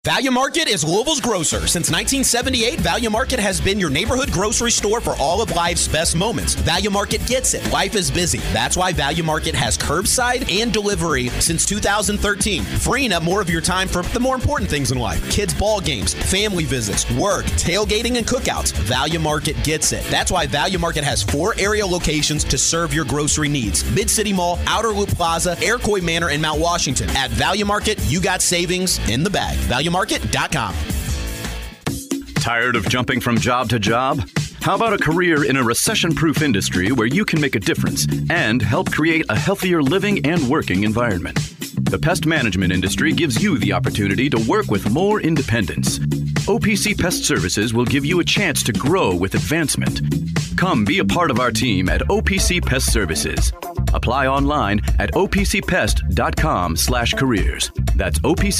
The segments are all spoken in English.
Value Market is Louisville's grocer. Since 1978, Value Market has been your neighborhood grocery store for all of life's best moments. Value Market gets it. Life is busy. That's why Value Market has curbside and delivery since 2013, freeing up more of your time for the more important things in life. Kids' ball games, family visits, work, tailgating, and cookouts. Value Market gets it. That's why Value Market has 4 area locations to serve your grocery needs. Mid-City Mall, Outer Loop Plaza, Iroquois Manor, and Mount Washington. At Value Market, you got savings in the bag. ValueMarket.com. Tired of jumping from job to job? How about a career in a recession-proof industry where you can make a difference and help create a healthier living and working environment? The pest management industry gives you the opportunity to work with more independence. OPC Pest Services will give you a chance to grow with advancement. Come be a part of our team at OPC Pest Services. Apply online at opcpest.com/careers. That's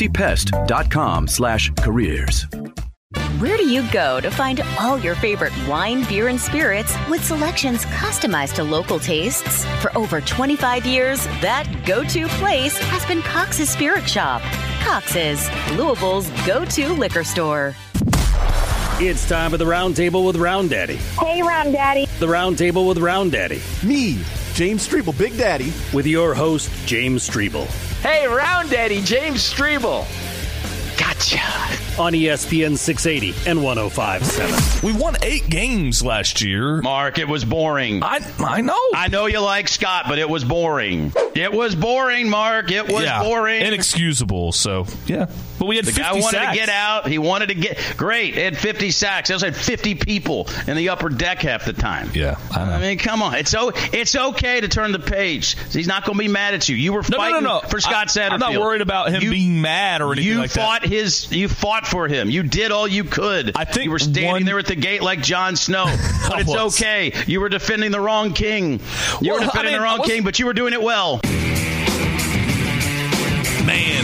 opcpest.com/careers. Where do you go to find all your favorite wine, beer, and spirits with selections customized to local tastes? For over 25 years, that go-to place has been Cox's Spirit Shop. Cox's, Louisville's go-to liquor store. It's time for the Round Table with Round Daddy. Hey, Round Daddy. The Round Table with Round Daddy. Me, James Strebel, Big Daddy. With your host, James Strebel. Hey, Round Daddy, James Strebel. Gotcha. On ESPN 680 and 105.7. We won 8 games last year. Mark, it was boring. I know. I know you like Scott, but it was boring. It was boring, Mark. It was boring. Inexcusable, so, yeah. But we had 50 sacks. The guy wanted to get out. He wanted to get... Great. It had 50 sacks. They also had 50 people in the upper deck half the time. Yeah, I know. I mean, come on. It's okay to turn the page. He's not going to be mad at you. You were fighting for Scott Satterfield. I'm not worried about him being mad or anything like that. You fought for him. You did all you could. I think you were standing there at the gate like Jon Snow. But it's okay. You were defending the wrong king. You were defending the wrong king, but you were doing it well. Man,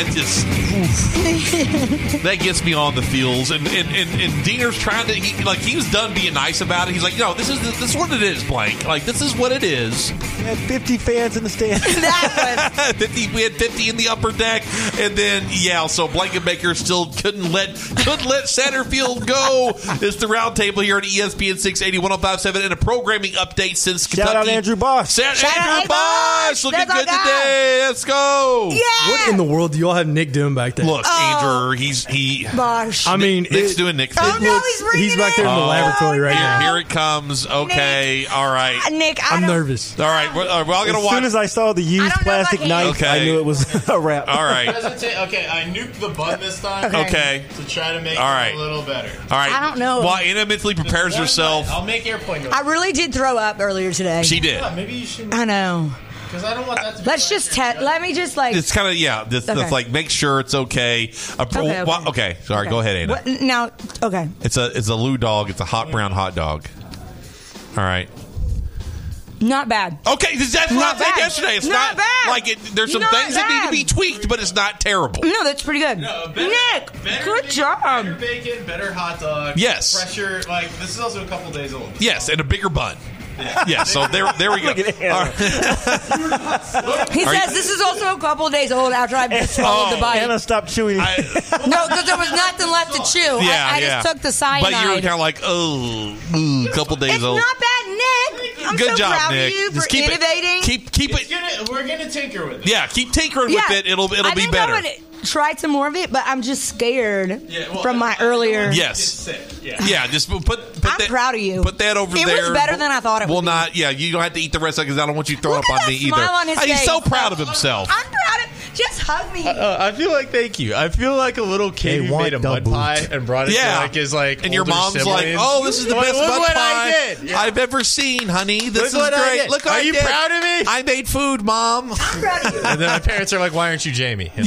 that gets me on the feels. And Diener's trying to, he was done being nice about it. He's like, no, this is what it is, Blank. Like, this is what it is. We had 50 fans in the stands. We had 50 in the upper deck, and then so Blankenbaker still couldn't let Satterfield go. It's the Round Table here at ESPN 680 105.7 and a programming update since Kentucky. Shout out Andrew Bosch. Andrew Bosch looking good today. Let's go. Yeah. What in the world do y'all have Nick doing back there? Look, Andrew, Bosch. I mean, Nick's doing Nick. He's back there in the laboratory right now. Here it comes. Okay, Nick. all right. Nick, I'm nervous. All right, we're all gonna watch. As soon as I saw the used plastic knife, I knew it was a wrap. All right. Okay, I nuked the bun this time. Okay. To try to make it a little better. All right. I don't know. While Anna mentally prepares herself. I'll make airplane noise. I really did throw up earlier today. She did. Yeah, maybe you should. I know. Because I don't want that to be. Let's just let me just It's kind of That's like make sure it's okay. Okay. Sorry. Go ahead, Anna. Now, okay. It's a Lou dog. It's a hot brown hot dog. All right. Not bad. Okay, that's what I said yesterday. It's not bad. Like there's some things that need to be tweaked, but it's not terrible. No, that's pretty good. No, Nick, good job. Better bacon, better hot dog. Yes. Fresher. This is also a couple days old. Yes, and a bigger bun. Yeah, so there we go. He says this is also a couple of days old after I've just swallowed the bite. Anna, stop chewing. No, because there was nothing left to chew. I just took the cyanide. But you were kind of like, a couple days old. It's not bad, Nick. I'm Good so job, proud Nick. of you Just for innovating. Keep it. We're gonna tinker with it. Yeah, keep tinkering with it. It'll be better. Try some more of it, but I'm just scared from my earlier. Yes. Yeah, just put I'm that, proud of you. Put that over there. It was better than I thought it would. Well, not. Yeah, you don't have to eat the rest of it because I don't want you throwing up on me either. Smile on his He's face. so proud of himself. I'm proud of. Just hug me. I feel like thank you. I feel like a little kid who made a mud pie and brought it to his and your mom's siblings. like, "Oh, this is the best mud pie I did. I've ever seen, honey. This is what great. Look what I did. Are you proud of me? I made food, Mom." I'm proud of you. And then my parents are like, "Why aren't you Jamie?" And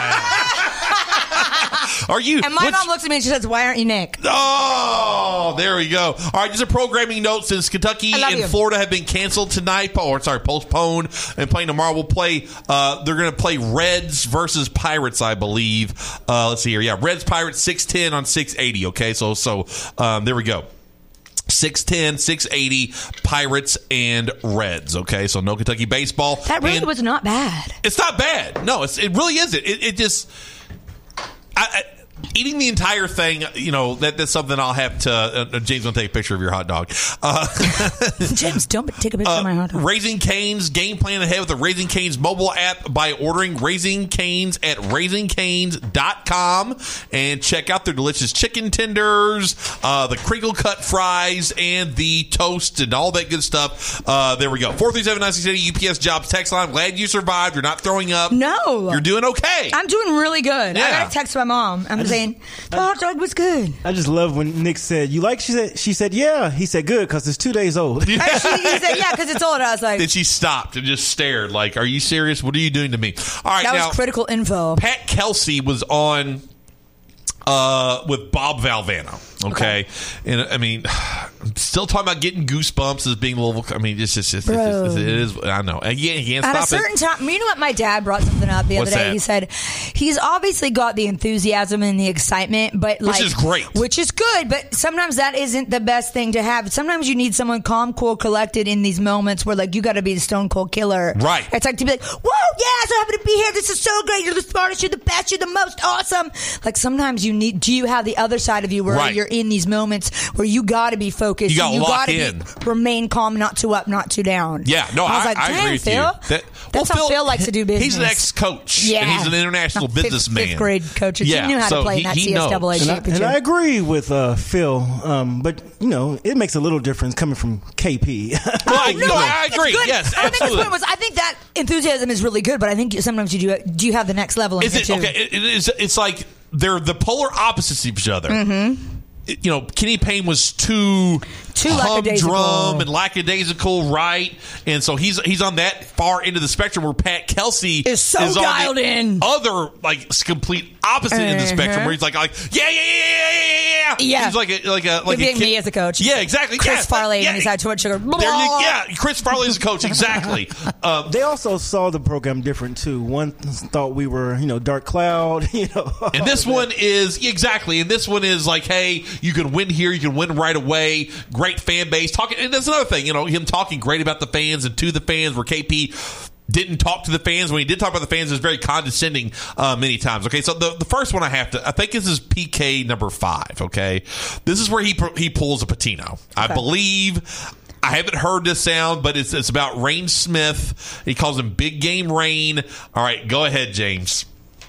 Are you? And my mom looks at me and she says, "Why aren't you Nick?" Oh, there we go. All right, just a programming note since Kentucky and Florida have been canceled tonight, postponed, and playing tomorrow. We'll play. They're going to play Reds versus Pirates, I believe. Let's see here. Yeah, Reds Pirates 6:10 on 680. Okay, so there we go. 6:10, 680, Pirates and Reds. Okay, so no Kentucky baseball. That really was not bad. It's not bad. No, it really isn't. It just. Eating the entire thing, that's something I'll have to. James, gonna take a picture of your hot dog. James, don't take a picture of my hot dog. Raising Cane's game plan ahead with the Raising Cane's mobile app by ordering Raising Cane's at raisingcanes.com and check out their delicious chicken tenders, the crinkle cut fries, and the toast and all that good stuff. There we go. 437-9680 UPS Jobs text line. Glad you survived. You're not throwing up. No, you're doing okay. I'm doing really good. Yeah. I got a text my mom. I'm saying the hot dog was good. I just love when Nick said, "You like?" She said, "Yeah." He said, "Good," because it's 2 days old. He said, "Yeah," because it's old. I was like, then she stopped and just stared, like, "Are you serious? What are you doing to me?" All right, that now, was critical info. Pat Kelsey was on with Bob Valvano. Okay. And I mean, I'm still talking about getting goosebumps as being a little. I mean, it is. I know. He can't stop it. At a certain time, you know what? My dad brought something up the other day. That? He said he's obviously got the enthusiasm and the excitement, but which is great, which is good. But sometimes that isn't the best thing to have. Sometimes you need someone calm, cool, collected in these moments where you got to be the stone cold killer. Right. It's like to be like, "Whoa, yeah, so happy to be here. This is so great. You're the smartest. You're the best. You're the most awesome." Like sometimes you need. Do you have the other side of you where you're in these moments where you got to be focused? You got to remain calm, not too up, not too down. Yeah, no, I agree with Phil, you. That's how Phil likes to do business. He's an ex-coach. Yeah. And he's an international businessman. Fifth grade coach. Yeah, he knew how to play in that CSAA championship. And I agree with Phil, but it makes a little difference coming from KP. I agree. Yes, I think his point was, I think that enthusiasm is really good, but I think sometimes do you have the next level in here too? Okay, it's like they're the polar opposites of each other. Mm-hmm. Kenny Payne was too humdrum and lackadaisical, right? And so he's on that far end of the spectrum where Pat Kelsey is so dialed in. Other complete opposite end of the spectrum where he's like yeah. He's like me as a coach. Yeah, exactly. Chris Farley and his high torch sugar. Chris Farley is a coach. Exactly. They also saw the program different too. One thought we were Dark Cloud. And this one is exactly. And this one is like, hey, you can win here. You can win right away. Great fan base. Talking, and that's another thing. Him talking great about the fans and to the fans. Where KP didn't talk to the fans. When he did talk about the fans, it was very condescending many times. Okay, so the first one I think this is PK number 5. Okay, this is where he pulls a Patino. Okay. I believe. I haven't heard this sound, but it's about Rain Smith. He calls him Big Game Rain. All right, go ahead, James.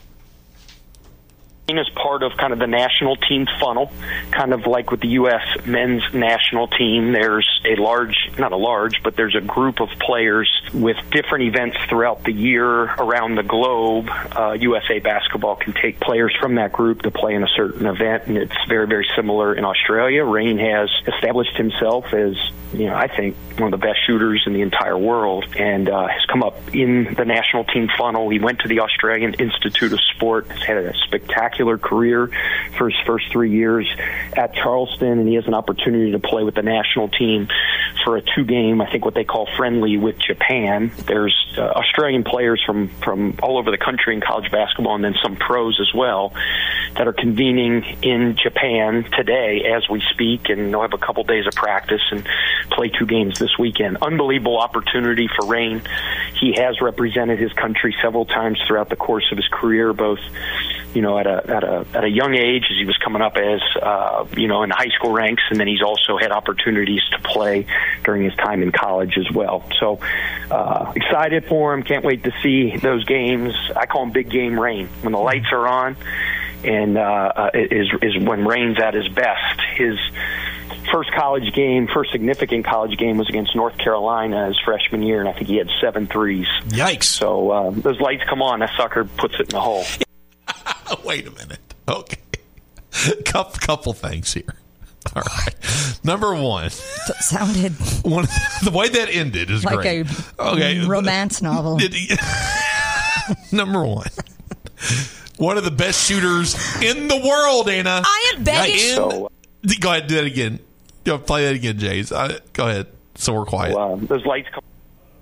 As part of kind of the national team funnel, kind of like with the U.S. men's national team, there's there's a group of players with different events throughout the year around the globe. USA Basketball can take players from that group to play in a certain event, and it's very, very similar in Australia. Rain has established himself as, I think, one of the best shooters in the entire world, and has come up in the national team funnel. He went to the Australian Institute of Sport, has had a spectacular career for his first 3 years at Charleston, and he has an opportunity to play with the national team for a 2-game, I think what they call friendly, with Japan. There's Australian players from all over the country in college basketball, and then some pros as well, that are convening in Japan today as we speak, and they'll have a couple days of practice and play 2 games this weekend. Unbelievable opportunity for Rain. He has represented his country several times throughout the course of his career, both at a young age as he was coming up as in the high school ranks, and then he's also had opportunities to play during his time in college as well. So excited for him. Can't wait to see those games. I call him Big Game Rain. When the lights are on, and is when Rain's at his best. His first significant college game was against North Carolina his freshman year, and I think he had 7 threes. Yikes. So those lights come on, that sucker puts it in the hole. Wait a minute. Okay. Couple things here. All right. Number one. That sounded the way that ended is like great. A romance novel. Number one. One of the best shooters in the world, Anna. I am begging. Go ahead, do that again. Go play that again, Jays. Go ahead. So we're quiet. Those lights come.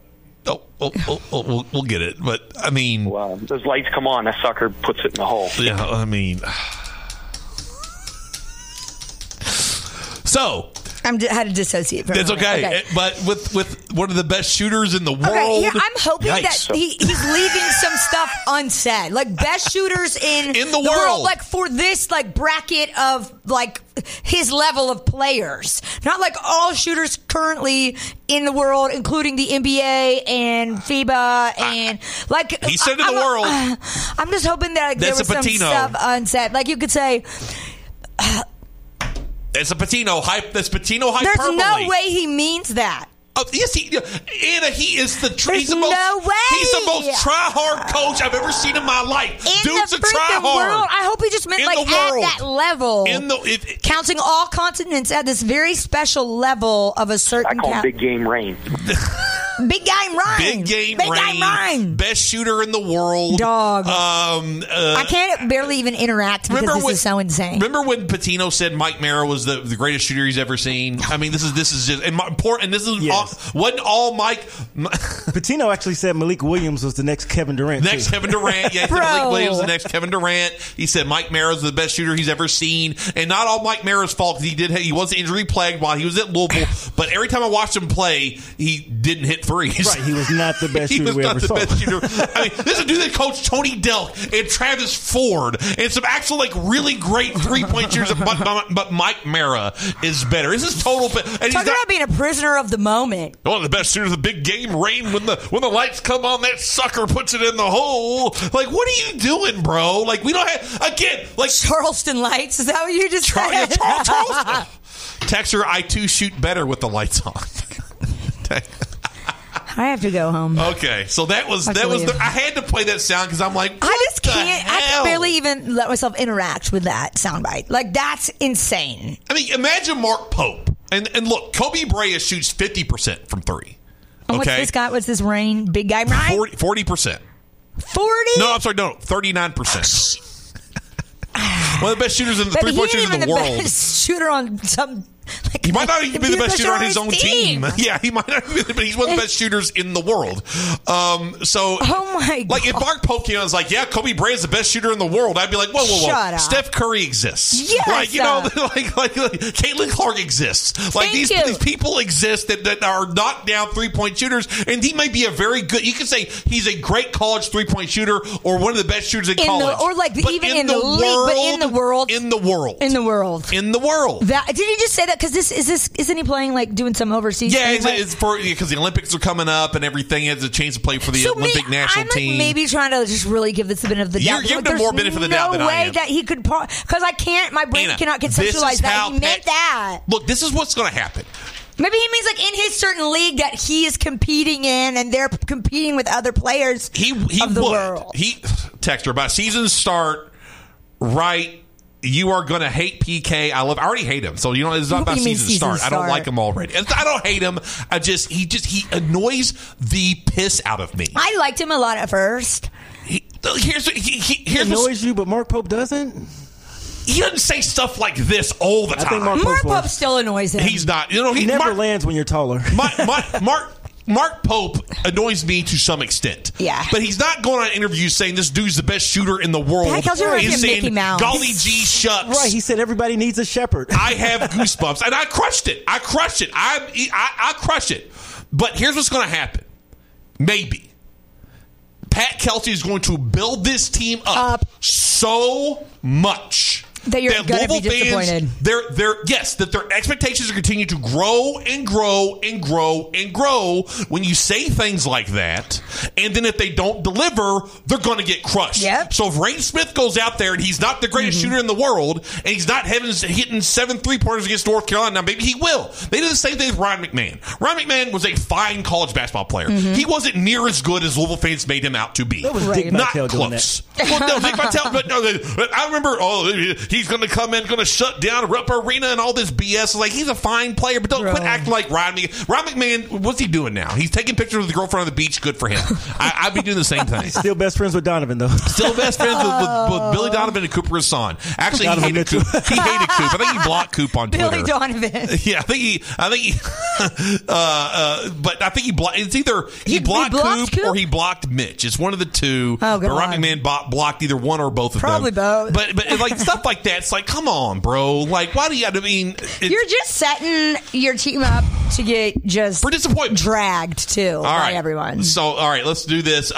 We'll get it. But, I mean... those lights come on, that sucker puts it in the hole. Yeah, I mean... So, had to dissociate. That's okay. But with one of the best shooters in the world. Okay, yeah, I'm hoping that he's leaving some stuff unsaid. Like best shooters in the world. Like for this like bracket of like his level of players. Not like all shooters currently in the world, including the NBA and FIBA and like he said in the world. I'm just hoping that there was some stuff unsaid. Like you could say it's a Patino hype. That's Patino hyperbole. There's no way he means that. Yes, Anna, he is the He's the most try-hard coach I've ever seen in my life. Dude's a try-hard. World, I hope he just meant like at that level. Counting all continents at this very special level of a certain I call Big Game Rain. Big Game Rain. Big Game Rain. Best shooter in the world. Dog. I can't barely even interact because this is so insane. Remember when Patino said Mike Mara was the greatest shooter he's ever seen? I mean, this is just important. This is wasn't all Mike. Patino actually said Malik Williams was the next Kevin Durant. Kevin Durant. Yeah, Malik Williams the next Kevin Durant. He said Mike Mara was the best shooter he's ever seen, and not all Mike Mara's fault because he was injury plagued while he was at Louisville. But every time I watched him play, he didn't hit threes. Right, he was not the best shooter we ever saw. Best shooter. I mean, this is a dude that coached Tony Delk and Travis Ford and some actual like really great 3-point shooters. But Mike Mara is better. This is total. And talk about being a prisoner of the moment. One of the best shooters, the Big Game Rain. When the lights come on, that sucker puts it in the hole. Like, what are you doing, bro? Like, we don't have again. Like Charleston Lights. Is that what you just said? Yeah, Charleston. Texter, I too shoot better with the lights on. I have to go home. Okay, so I had to play that sound because I'm like, I just can't. I can barely even let myself interact with that soundbite. Like that's insane. I mean, imagine Mark Pope and look, Kobe Bryant shoots 50% from three. And what's this guy? What's this Rain? Big guy Ryan? 40%. 40? No, I'm sorry, no, 39%. One of the best shooters in the 3-point shooters in the world. The best shooter on some. Like, he might not even be the best shooter on his own team. Yeah, he might not be, but he's one of the best shooters in the world. Oh my God. Like if Mark Pope came on and was like, yeah, Kobe Bryant's the best shooter in the world, I'd be like, whoa. Shut up. Steph Curry exists. Yes. Like, you know, like Caitlin Clark exists. Like these people exist that are knockdown 3-point shooters, and he may be a very good, you could say he's a great college 3-point shooter or one of the best shooters in college. Or like but even in the league, but in the world. In the world. Did you just say that? Because isn't he playing like doing some overseas? Yeah, thing? it's because the Olympics are coming up and everything. He has a chance to play for the Olympic national team. I'm maybe trying to just really give this a benefit of the doubt. You're giving more benefit of the doubt than I am. No way that he could, because I can't. My brain cannot conceptualize that he meant that. Look, this is what's going to happen. Maybe he means like in his certain league that he is competing in, and they're competing with other players of the world. Texter, by season start, right? You are going to hate PK. I already hate him. So, it's not about season start. I don't like him already. I don't hate him. He annoys the piss out of me. I liked him a lot at first. He annoys you, but Mark Pope doesn't? He doesn't say stuff like this all the time. I think Mark Pope still annoys him. He's not. He never lands when you're taller. Mark Pope annoys me to some extent. Yeah. But he's not going on interviews saying this dude's the best shooter in the world. He's saying, Mickey Mouse. Golly gee shucks. Right, he said everybody needs a shepherd. I have goosebumps. And I crushed it. I crushed it. But here's what's going to happen. Maybe. Pat Kelsey is going to build this team up so much that you're going to be disappointed. That their expectations are continuing to grow and grow and grow and grow when you say things like that. And then if they don't deliver, they're going to get crushed. Yep. So if Rain Smith goes out there and he's not the greatest shooter in the world and he's not hitting 7 3-pointers against North Carolina, now maybe he will. They did the same thing with Ryan McMahon. Ryan McMahon was a fine college basketball player. He wasn't near as good as Louisville fans made him out to be. That was Dick not Vitale close. Well, no, Dick Vitale, but I remember, he's going to come in, going to shut down Rupp Arena and all this BS. Like, he's a fine player, but don't quit acting like Ryan McMahon. Ryan McMahon, what's he doing now? He's taking pictures with the girlfriend on the beach. Good for him. I'd be doing the same thing. Still best friends with Donovan, though. Still best friends with Billy Donovan and Cooper Hassan. Actually, he hated Coop. I think he blocked Coop on Twitter. Billy Donovan. Yeah, but I think he blocked. It's either he blocked Coop or he blocked Mitch. It's one of the two. Oh, but Ryan McMahon blocked either one or both of them. Probably both. But like stuff like that, it's like, come on, bro. Like, why do you? You're just setting your team up to get just for disappointment, dragged too by everyone. So, all right, let's do this.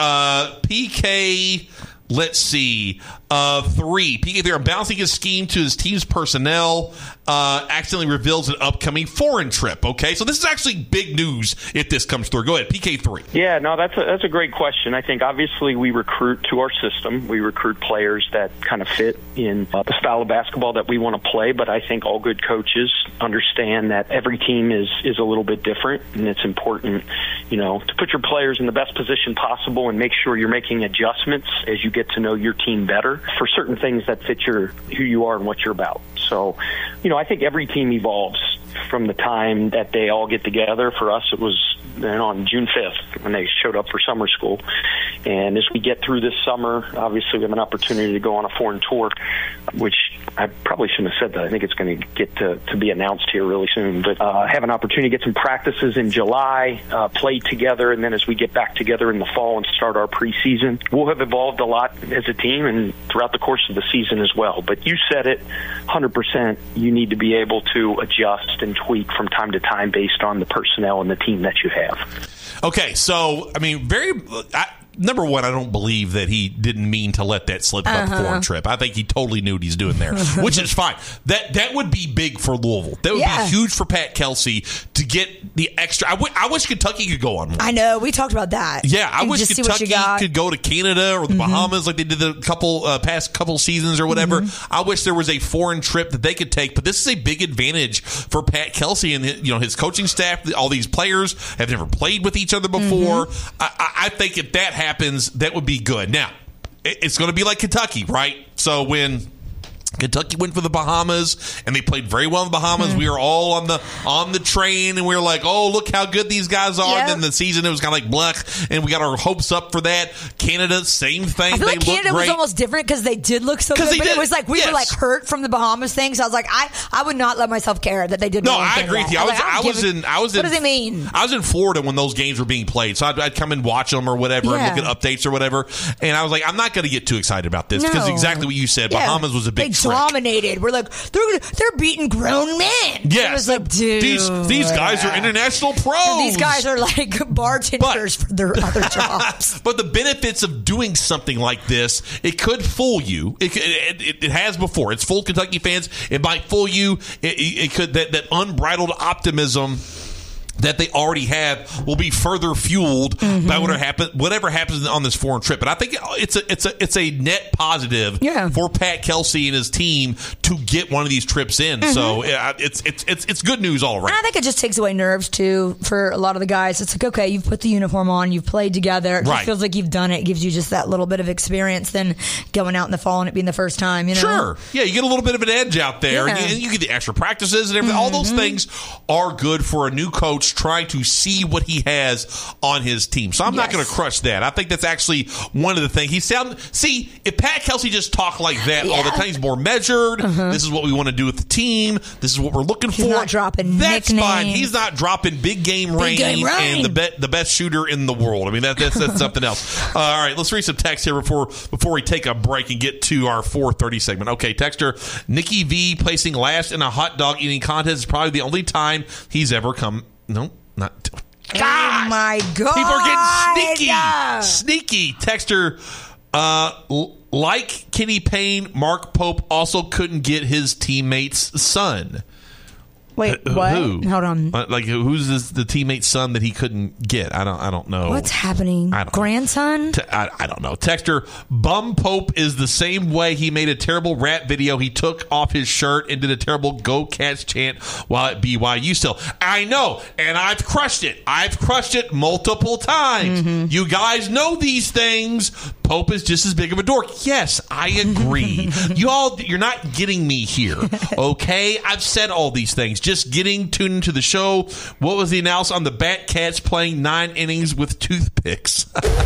PK. Let's see. 3. PK, they're balancing his scheme to his team's personnel. Accidentally reveals an upcoming foreign trip. Okay, so this is actually big news if this comes through. Go ahead, PK3. Yeah, no, that's a great question. I think obviously we recruit to our system. We recruit players that kind of fit in the style of basketball that we want to play. But I think all good coaches understand that every team is a little bit different, and it's important, to put your players in the best position possible and make sure you're making adjustments as you get to know your team better for certain things that fit who you are and what you're about. So, I think every team evolves from the time that they all get together. For us, it was on June 5th when they showed up for summer school. And as we get through this summer, obviously we have an opportunity to go on a foreign tour, which I probably shouldn't have said that. I think it's going to get to be announced here really soon. But have an opportunity to get some practices in July, play together, and then as we get back together in the fall and start our preseason, we'll have evolved a lot as a team and throughout the course of the season as well. But you said it, 100%, you need to be able to adjust and tweak from time to time based on the personnel and the team that you have. Okay, so, number one, I don't believe that he didn't mean to let that slip about the foreign trip. I think he totally knew what he's doing there, which is fine. That would be big for Louisville. That would be huge for Pat Kelsey to get the extra. I wish Kentucky could go on one. I know. We talked about that. Yeah, I wish Kentucky could go to Canada or the Bahamas like they did the past couple seasons or whatever. I wish there was a foreign trip that they could take, but this is a big advantage for Pat Kelsey and his coaching staff. All these players have never played with each other before. I think if that happens, that would be good. Now, it's going to be like Kentucky, right? So when Kentucky went for the Bahamas, and they played very well in the Bahamas. We were all on the train, and we were like, "Oh, look how good these guys are!" Yep. And then the season, it was kind of like blech, and we got our hopes up for that. Canada, same thing. I feel like they Canada was almost different because they did look so good, but it was like we were like hurt from the Bahamas thing. So I was like, I would not let myself care that they didn't. No, I agree with you. I was in. What does it mean? I was in Florida when those games were being played, so I'd come and watch them or whatever, and look at updates or whatever. And I was like, I'm not going to get too excited about this because exactly what you said. Bahamas was a big trick. They dominated. We're like, they're beating grown men. Yeah, it was like, dude, these guys are international pros. These guys are like bartenders for their other jobs. But the benefits of doing something like this, it could fool you. It has before. It's fooled Kentucky fans. It might fool you. It could that unbridled optimism that they already have will be further fueled by whatever happens on this foreign trip. And I think it's a net positive for Pat Kelsey and his team to get one of these trips in. So it's good news all around. And I think it just takes away nerves too for a lot of the guys. It's like, okay, you've put the uniform on, you've played together. It just feels like you've done it. It gives you just that little bit of experience than going out in the fall and it being the first time. Sure. Yeah, you get a little bit of an edge out there. Yeah. And you get the extra practices and everything. All those things are good for a new coach trying to see what he has on his team. So I'm not going to crush that. I think that's actually one of the things. If Pat Kelsey just talked like that all the time, he's more measured. This is what we want to do with the team. This is what we're looking for. He's not dropping That's nicknames. fine. He's not dropping big game Rain and the best shooter in the world. I mean, that's something else. All right, let's read some text here before we take a break and get to our 4:30 segment. Okay, texter, Nikki V placing last in a hot dog eating contest is probably the only time he's ever come. No. Not. Gosh! Oh my God! People are getting sneaky. Yeah. Sneaky. Texter, like Kenny Payne, Mark Pope also couldn't get his teammate's son. Wait, what? Who? Hold on. Like, who's the teammate's son that he couldn't get? I don't know. What's happening? Grandson? I don't know. Texter, Bum Pope is the same way. He made a terrible rap video. He took off his shirt and did a terrible Go Cats chant while at BYU still. I know, and I've crushed it. I've crushed it multiple times. You guys know these things. Pope is just as big of a dork. Yes, I agree. You're not getting me here, okay? I've said all these things. Just tuned into the show. What was the analysis on the Bat Cats playing 9 innings with toothpicks?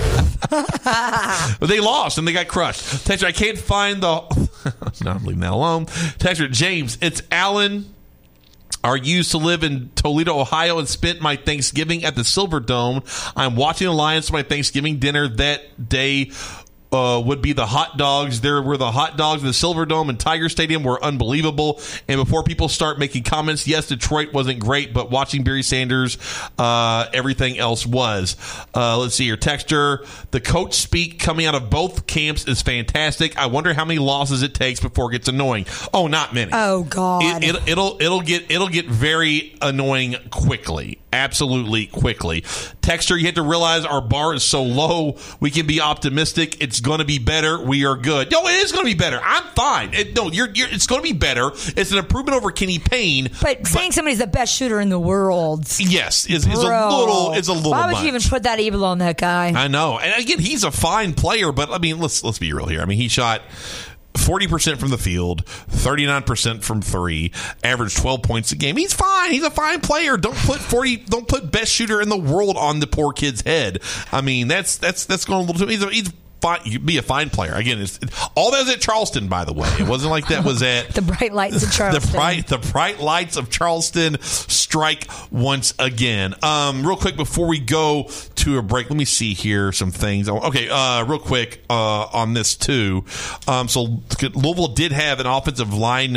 They lost and they got crushed. Texter, I can't find the... No, I'm leaving that alone. Texter, James, it's Alan. I used to live in Toledo, Ohio, and spent my Thanksgiving at the Silver Dome. I'm watching the Lions for my Thanksgiving dinner that day would be the hot dogs. There were the hot dogs in the Silverdome and Tiger Stadium were unbelievable. And before people start making comments, yes, Detroit wasn't great, but watching Barry Sanders, everything else was. Let's see here. Texture, the coach speak coming out of both camps is fantastic. I wonder how many losses it takes before it gets annoying. Oh, not many. Oh, God. It'll get very annoying quickly. Absolutely quickly. Texture, you have to realize our bar is so low. We can be optimistic. It's going to be better. We are good. No, it is going to be better. I'm fine. It's going to be better. It's an improvement over Kenny Payne. But saying somebody's the best shooter in the world, yes, is a little. Why would much. you even put that evil on that guy? I know. And again, he's a fine player, but I mean, let's be real here. I mean, he shot 40% from the field, 39% from three, averaged 12 points a game. He's fine. He's a fine player. Don't put best shooter in the world on the poor kid's head. I mean, that's going a little too. He's fine. You'd be a fine player. Again, all that was at Charleston, by the way. It wasn't like that was at the bright lights of Charleston. the bright lights of Charleston strike once again. Real quick before we go to a break, let me see here some things. Okay, real quick on this too. So Louisville did have an offensive line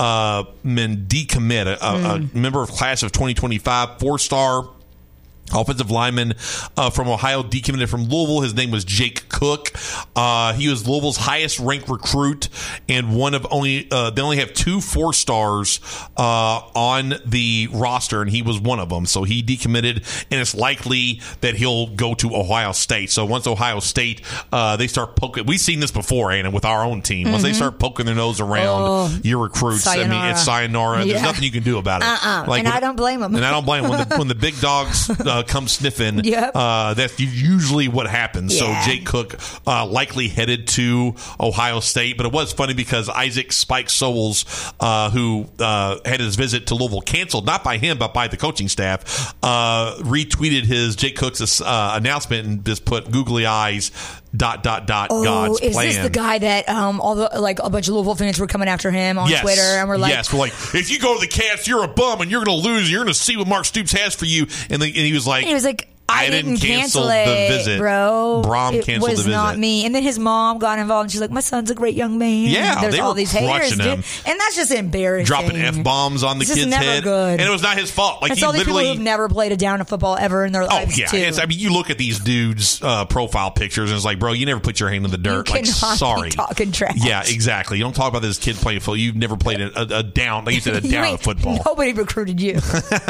decommit, a member of class of 2025, 4-star offensive lineman from Ohio, decommitted from Louisville. His name was Jake Cook. He was Louisville's highest ranked recruit and one of only they only have 2 4-stars on the roster, and he was one of them. So he decommitted, and it's likely that he'll go to Ohio State. So once Ohio State they start poking, we've seen this before, Anna, with our own team. Once they start poking their nose around your recruits, sayonara. I mean, it's sayonara. Yeah. There's nothing you can do about it. And I don't blame them. And I don't blame them. When the big dogs come sniffing, yep. That's usually what happens. Yeah. So Jake Cook likely headed to Ohio State, but it was funny because Isaac Spike Souls, who had his visit to Louisville canceled, not by him but by the coaching staff, retweeted his Jake Cook's announcement and just put googly eyes ... God's plan. Is this the guy that all the a bunch of Louisville fans were coming after him on Twitter and we're like, yes, we're like, if you go to the Cats, you're a bum and you're going to lose. You're going to see what Mark Stoops has for you. And he was like, I didn't cancel the visit, bro. Brom it canceled was the visit. Not me. And then his mom got involved, and she's like, "My son's a great young man." Yeah, there's they all were these haters, crushing him. And that's just embarrassing. Dropping F-bombs on the It's kid's just never head, good. and it was not his fault. Like it's he all these literally people who've never played a down of football ever in their lives. Oh yeah, too. I mean, you look at these dudes' profile pictures, and it's like, bro, you never put your hand in the dirt. You Like, cannot sorry, be talking trash. Yeah, exactly. You don't talk about this kid playing football. You've never played a down. Like you said, a down of football. Nobody recruited you.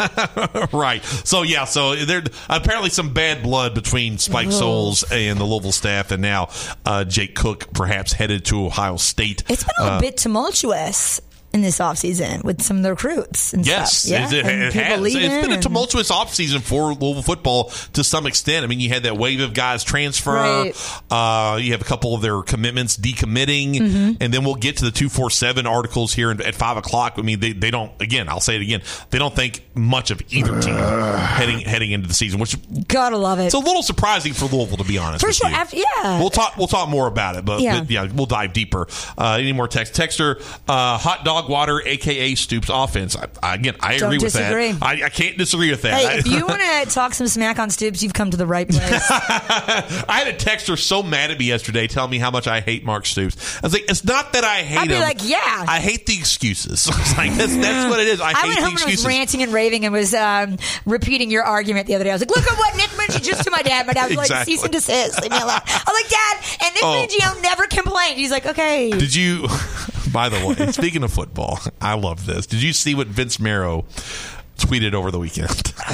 Right. So yeah. So there apparently some bad blood between Spike Souls and the Louisville staff, and now Jake Cook perhaps headed to Ohio State. It's been a bit tumultuous in this offseason with some of the recruits and yes, stuff. Yeah, it has. It's been a tumultuous offseason for Louisville football to some extent. I mean, you had that wave of guys transfer. Right. You have a couple of their commitments decommitting, and then we'll get to the 247 articles here at 5 o'clock. I mean, they don't, again, I'll say it again, they don't think much of either team heading into the season, which gotta love it. It's a little surprising for Louisville, to be honest. For with sure. you. We'll talk more about it, but we'll dive deeper. Any more texter? Hot dog water, aka Stoops offense. I agree with that. I can't disagree with that. Hey, if you want to talk some smack on Stoops, you've come to the right place. I had a texter so mad at me yesterday telling me how much I hate Mark Stoops. I was like, it's not that I hate him. I'd be like, yeah. I hate the excuses. I was like, that's what it is. I hate went the home excuses. and was ranting and raving and was repeating your argument the other day. I was like, look at what Nick mentioned just to my dad. My dad was like, cease and desist. Leave me alone. I was like, Dad, and Nick Mangio never complained. He's like, okay. Did you, by the way, speaking of football, I love this. Did you see what Vince Marrow tweeted over the weekend? I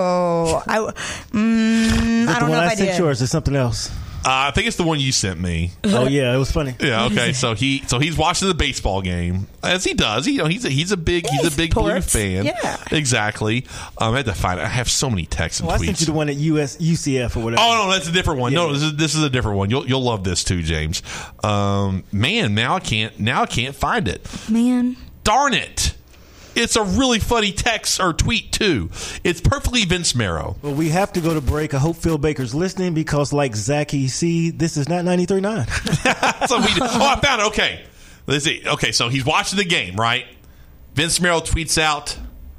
don't know if I did. Or is it something else? I think it's the one you sent me. Oh yeah, it was funny. Yeah, okay. So he's watching the baseball game as he does. He's a big Blue fan. Yeah, exactly. I had to find it. I have so many texts and tweets. I sent you the one at UCF or whatever. Oh no, that's a different one. Yeah. No, this is a different one. You'll love this too, James. Man, now I can't find it. Man, darn it. It's a really funny text or tweet, too. It's perfectly Vince Marrow. Well, we have to go to break. I hope Phil Baker's listening because, like Zachy C, this is not 93.9. I found it. Okay. Let's see. Okay, so he's watching the game, right? Vince Marrow tweets out,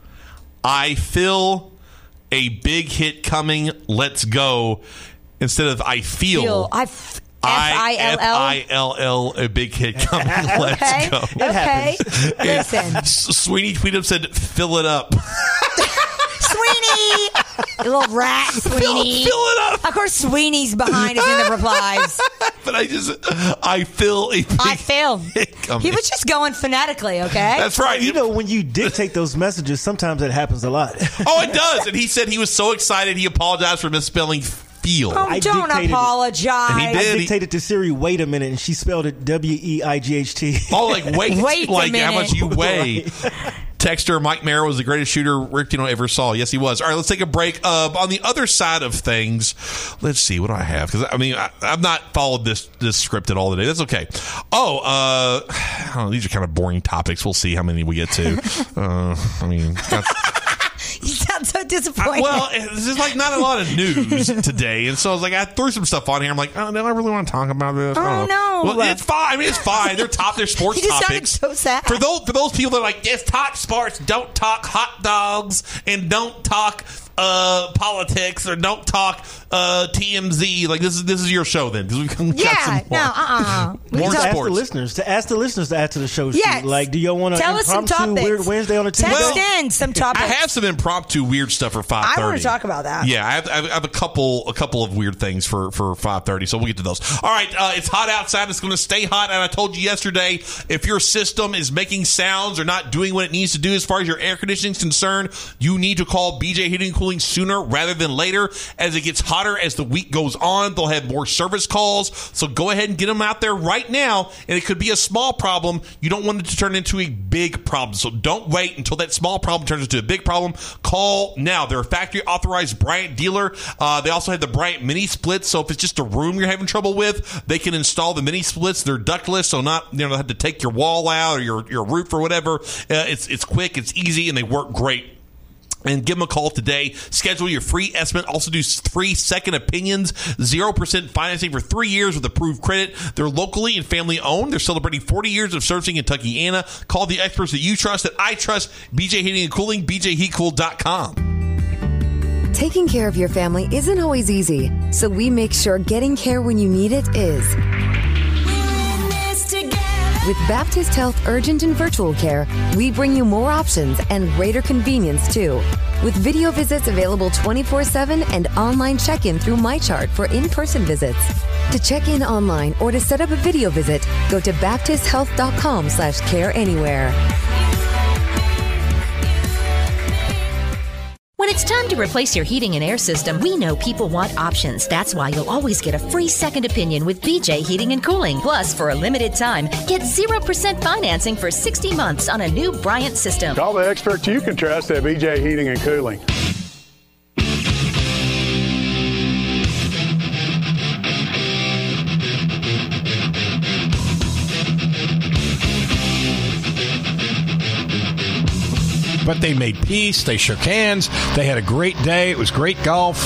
I feel a big hit coming. Let's go. Instead of I feel. F-I-L-L? a big hit coming. Let's go. Okay. Listen. Sweeney tweeted up, said, fill it up. Sweeney! You little rat, Sweeney. Fill it up. Of course, Sweeney's behind us in the replies. But I feel a big hit coming. He was just going phonetically, okay? That's right. You know, when you dictate those messages, sometimes that happens a lot. Oh, it does. And he said he was so excited he apologized for misspelling feel. Oh, don't apologize. And he did. I dictated to Siri, wait a minute, and she spelled it W-E-I-G-H-T. Oh, like wait like how much you weigh. Right. Texter Mike Merrill was the greatest shooter Rick Dino ever saw. Yes, he was. All right, let's take a break. On the other side of things, let's see. What do I have? Because, I mean, I've not followed this script at all today. That's okay. I don't know, these are kind of boring topics. We'll see how many we get to. I mean, you sound so disappointed. Well, there's just like not a lot of news today, and so I was like, I threw some stuff on here. I'm like, oh, do I really want to talk about this? Oh no! Well, it's fine. I mean, it's fine. They're sports you just topics. Sounded so sad. For those people that are like, yes, talk sports, don't talk hot dogs, and don't talk politics, or don't talk TMZ. Like this is your show then, because we've got some more. More sports. Ask the listeners to add to the show. Yeah. Like, do y'all want to impromptu Weird Wednesday on a Tuesday? Text in some topics. I have some impromptu weird stuff for 5:30. I want to talk about that. Yeah, I have a couple of weird things for 5:30, so we'll get to those. All right, it's hot outside. It's going to stay hot, and I told you yesterday, if your system is making sounds or not doing what it needs to do as far as your air conditioning is concerned, you need to call BJ Heating and Cooling sooner rather than later. As it gets hotter, as the week goes on, they'll have more service calls, so go ahead and get them out there right now, and it could be a small problem. You don't want it to turn into a big problem, so don't wait until that small problem turns into a big problem. Call now. They're a factory authorized Bryant dealer. They also have the Bryant mini splits, so if it's just a room you're having trouble with, they can install the mini splits. They're ductless, so not have to take your wall out or your roof or whatever. It's quick, it's easy, and they work great. And give them a call today. Schedule your free estimate. Also do free second opinions. 0% financing for 3 years with approved credit. They're locally and family owned. They're celebrating 40 years of servicing in Tuckiana. Call the experts that you trust, that I trust. BJ Heating and Cooling, BJHeatCool.com. Taking care of your family isn't always easy, so we make sure getting care when you need it is. With Baptist Health Urgent and Virtual Care, we bring you more options and greater convenience, too. With video visits available 24/7 and online check-in through MyChart for in-person visits. To check in online or to set up a video visit, go to baptisthealth.com/careanywhere. When it's time to replace your heating and air system, we know people want options. That's why you'll always get a free second opinion with BJ Heating and Cooling. Plus, for a limited time, get 0% financing for 60 months on a new Bryant system. Call the experts you can trust at BJ Heating and Cooling. But they made peace. They shook hands. They had a great day. It was great golf.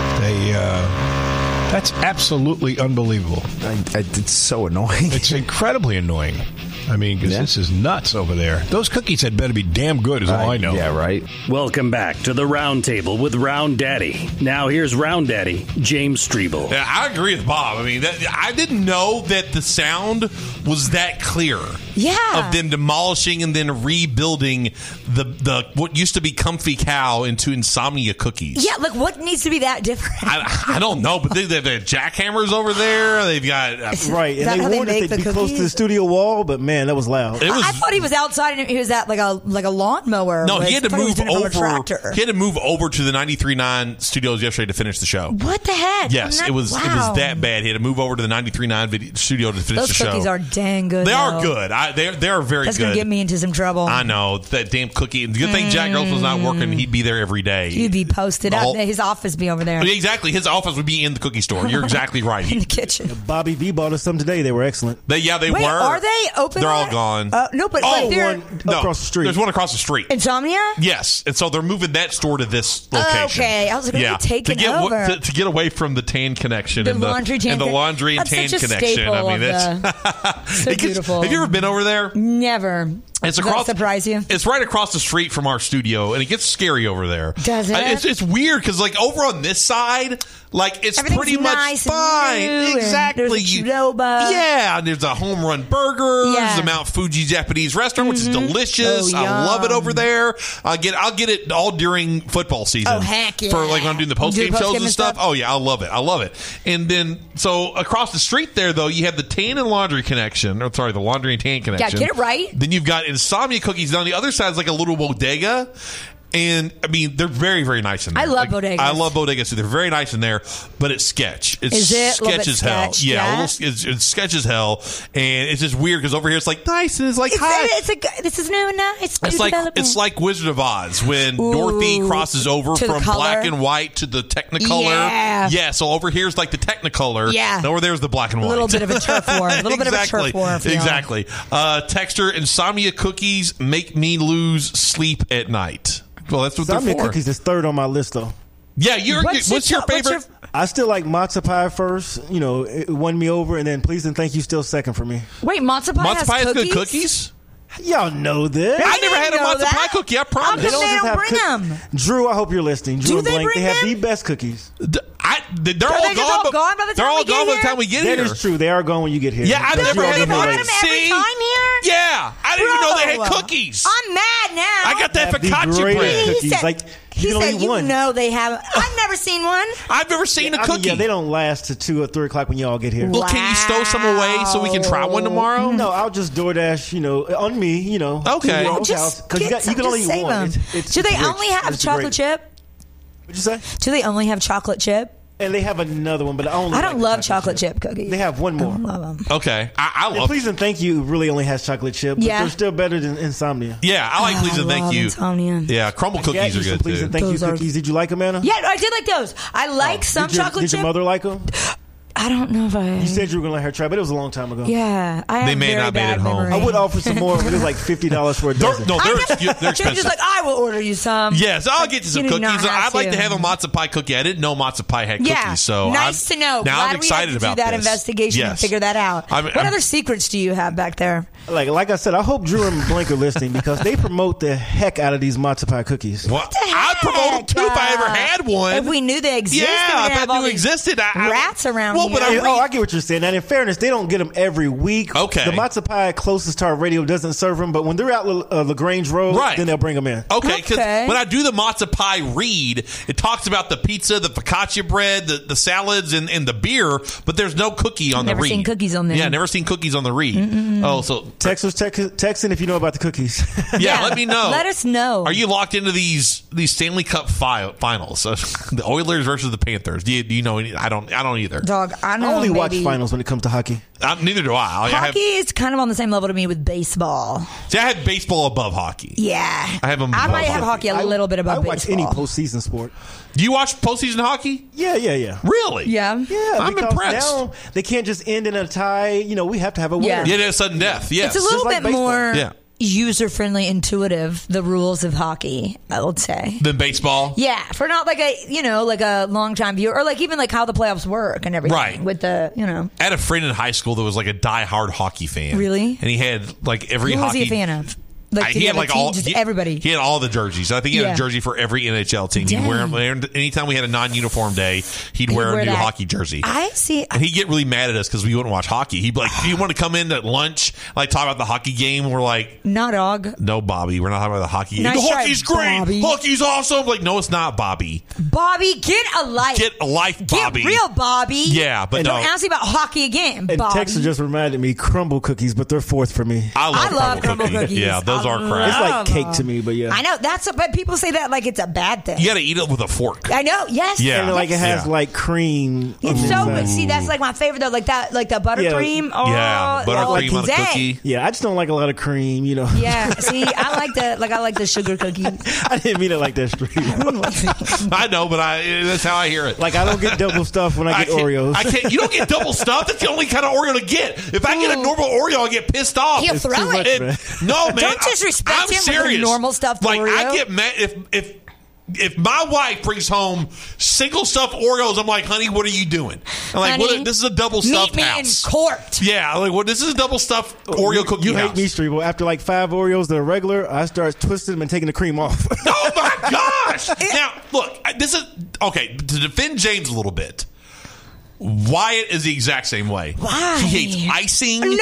That's absolutely unbelievable. It's so annoying. It's incredibly annoying. I mean, because this is nuts over there. Those cookies had better be damn good, is all I know. Yeah, right. Welcome back to the Round Table with Round Daddy. Now here's Round Daddy, James Strebel. Yeah, I agree with Bob. I mean, I didn't know that the sound was that clear. Yeah. Of them demolishing and then rebuilding the what used to be Comfy Cow into Insomnia Cookies. Yeah, like what needs to be that different? I don't know, but they've got jackhammers over there. They've got right, and they warned that they'd be close to the studio wall, but man, that was loud. I thought he was outside and he was at like a lawnmower. No, he had to move over. He had to move over to the 93.9 studios yesterday to finish the show. What the heck? Yes, it was that bad. He had to move over to the 93.9 studio to finish the show. Those cookies are dang good. They are good. They are very That's good. That's gonna get me into some trouble. I know that damn cookie. The good thing Jack Gross was not working. He'd be there every day. He'd be posted up. His office be over there. Exactly. His office would be in the cookie store. You're exactly right. In the kitchen. Bobby V bought us some today. They were excellent. They Wait, were. Are they open they're all gone. No, but one across the street. There's one across the street. Insomnia? Yes, and so they're moving that store to this location. Okay, I was like, are you taking over? To get away from the tan connection The laundry tan and the laundry and tan such a connection. staple I mean, it's so beautiful. Have you ever been over there? Never. It's Does that surprise you? It's right across the street from our studio, and it gets scary over there. Does it? It's weird because like over on this side, like it's pretty nice much fine. Exactly. There's a Qdoba. Yeah, and there's a Home Run Burgers, Yeah. the Mount Fuji Japanese restaurant, which is delicious. Oh, I love it yum. over there. I'll get it all during football season. Oh, heck yeah. For like when I'm doing the post game shows post-game and and stuff. stuff? Oh yeah, I love it. And then so across the street there though, you have the tan and laundry connection. Or sorry, the laundry and tan connection. get it right. Then you've got Insomnia Cookies. On the other side is like a little bodega. And I mean, they're very, very nice in there. I love bodegas. I love bodegas too. They're very nice in there, but it's sketch. It's Is it? sketch as hell. Sketch, Yeah, yeah? it's sketch as hell, and it's just weird because over here it's like nice and it's like hi. This is new and nice. It's like Wizard of Oz when Dorothy crosses over To the from color. black and white to the Technicolor. Yeah. So over here is like the Technicolor. Yeah. And over there is the black and white. A little bit of a turf war. A little bit of a turf war feeling. Exactly. Texture Insomnia Cookies make me lose sleep at night. Well, that's what Insomnia they're for. Cookies is third on my list, though. Yeah, what's your favorite? I still like matzo pie first. You know, it won me over, and then please and thank you still second for me. Wait, matzo pie has cookies? Good cookies? Y'all know this. I never had a matzo pie cookie. I promise. How come they don't bring them? Drew, I hope you're listening. Drew Do and they Blank, bring they have them? the best cookies. They're Are all they just gone. all gone by the time They're all we get gone by here? the time we get here. That is true. They are gone when you get here. Yeah, I've Because never you all had get them. here Had late. them every See? time here? Yeah, I didn't even know they Bro. had cookies. I'm mad now. I got that Have the focaccia greatest bread. cookies. said- Like, He you can said, only eat one. you know they haven't. I've never seen one. I've never seen a I mean, cookie. yeah, they don't last to 2 or 3 o'clock when you all get here. Well, can you stow some away so we can try one tomorrow? No, I'll just DoorDash, on me, Okay. to your own Just house. Because get you can some, only just eat save one. them. Do they it's only rich. have It's chocolate great. chip? What'd you say? Do they only have chocolate chip? And they have another one, but I don't like the love chocolate chip cookies. They have one more. I love them. Okay. I And love Please and Thank You really only has chocolate chip, but Yeah. they're still better than Insomnia. Yeah, I like Please and Thank love You. Insomnia. Yeah, crumble cookies are good Please too. and Thank You Those are- cookies. Did you like them, Anna? Yeah, I did like those. I like some chocolate Did chip. your mother like them? I don't know if I. You said you were going to let her try, but it was a long time ago. Yeah, I have They may very not made bad it home. memory. I would offer some more, but it was like $50 for a dozen. They're Jim's expensive. just like, I will order you some. Yes, I'll get you some You do not cookies. have I'd like to. to have a matzo pie cookie. I didn't know matzo pie had Yeah, cookies, so nice to know. Now Glad I'm excited we had to about do that this. investigation and Yes. figure that out. I'm- what I'm- other secrets do you have back there? Like I said, I hope Drew and Blank are listening because they promote the heck out of these matzo pie cookies. What? I'd promote them too if I ever had one. If we knew they existed, Yeah, we'd if have I all knew these existed. rats around Well, here. but I get what you're saying. And in fairness, they don't get them every week. Okay. The matzo pie closest to our radio doesn't serve them, but when they're out LaGrange Road, Right. then they'll bring them in. Okay, because Okay. when I do the matzo pie read, it talks about the pizza, the focaccia bread, the salads, and the beer, but there's no cookie on Never the read. seen cookies on there. Yeah, never seen cookies on the read. Oh, so Texan if you know about the cookies. yeah, let me know. Let us know. Are you locked into these Stanley Cup finals? The Oilers versus the Panthers. Do you know any? I don't either. Dog, I know. I only watch maybe- finals when it comes to hockey. Neither do I. Hockey is kind of on the same level to me with baseball. See, I have baseball above hockey. Yeah. I have them I above might have hockey a little bit above I watch baseball. any postseason sport. Do you watch postseason hockey? Yeah. Really? Yeah. Yeah, I'm because impressed. now they can't just end in a tie. We have to have a winner. Yeah. Yeah, it's sudden death. Yes. It's a little Just like bit baseball. more Yeah. user-friendly, intuitive, the rules of hockey, I would say. Than baseball. Yeah, for not like a long-time viewer, or like even like how the playoffs work and everything. Right. With the, I had a friend in high school that was like a diehard hockey fan. Really? And he had like every Who was hockey. he a fan of? Like, did he he had have a like team? all Just everybody. He had all the jerseys. I think he had Yeah. a jersey for every NHL team. He'd wear them anytime we had a non-uniform day. He'd wear a new that. hockey jersey. I see. And he'd get really mad at us because we wouldn't watch hockey. He'd be like, "Do you want to come in at lunch, like talk about the hockey game?" And we're like, No, dog. "No, Bobby, we're not talking about the hockey game. Nice the try, hockey's great. Bobby. Hockey's awesome." Like, no, it's not, Bobby. Bobby, get a life. Get a life, Bobby. Get real, Bobby. Yeah, but Don't no. ask me about hockey again, And Bobby. Texas just reminded me crumble cookies, but they're fourth for me. I love crumble cookies. Yeah, those Oreos are crap. It's like cake to me, but yeah. I know but people say that like it's a bad thing. You got to eat it with a fork. I know. Yes. Yeah. And like it has like cream. It's so good. See, that's like my favorite though. Like the buttercream. Oh, yeah, buttercream on a cookie. Yeah, I just don't like a lot of cream. Yeah. See, I like the sugar cookie. I didn't mean it like that straight. I know, but that's how I hear it. Like I don't get double stuff when I get Oreos. I can't. You don't get double stuff. That's the only kind of Oreo to get. If I get a normal Oreo, I get pissed off. He'll throw it. No, man. Don't disrespect I'm him serious. with a normal stuffed like, Oreo. I get mad if my wife brings home single stuffed Oreos. I'm like, honey, what are you doing? I'm like, honey, this is a double stuffed meet me house. in court. Yeah, like, this is a double stuffed Oreo cookie. You house. hate me, Streeble. After like 5 Oreos that are regular, I start twisting them and taking the cream off. Oh my gosh! Now, look, this is okay. To defend James a little bit. Wyatt is the exact same way. Why? He hates icing. No,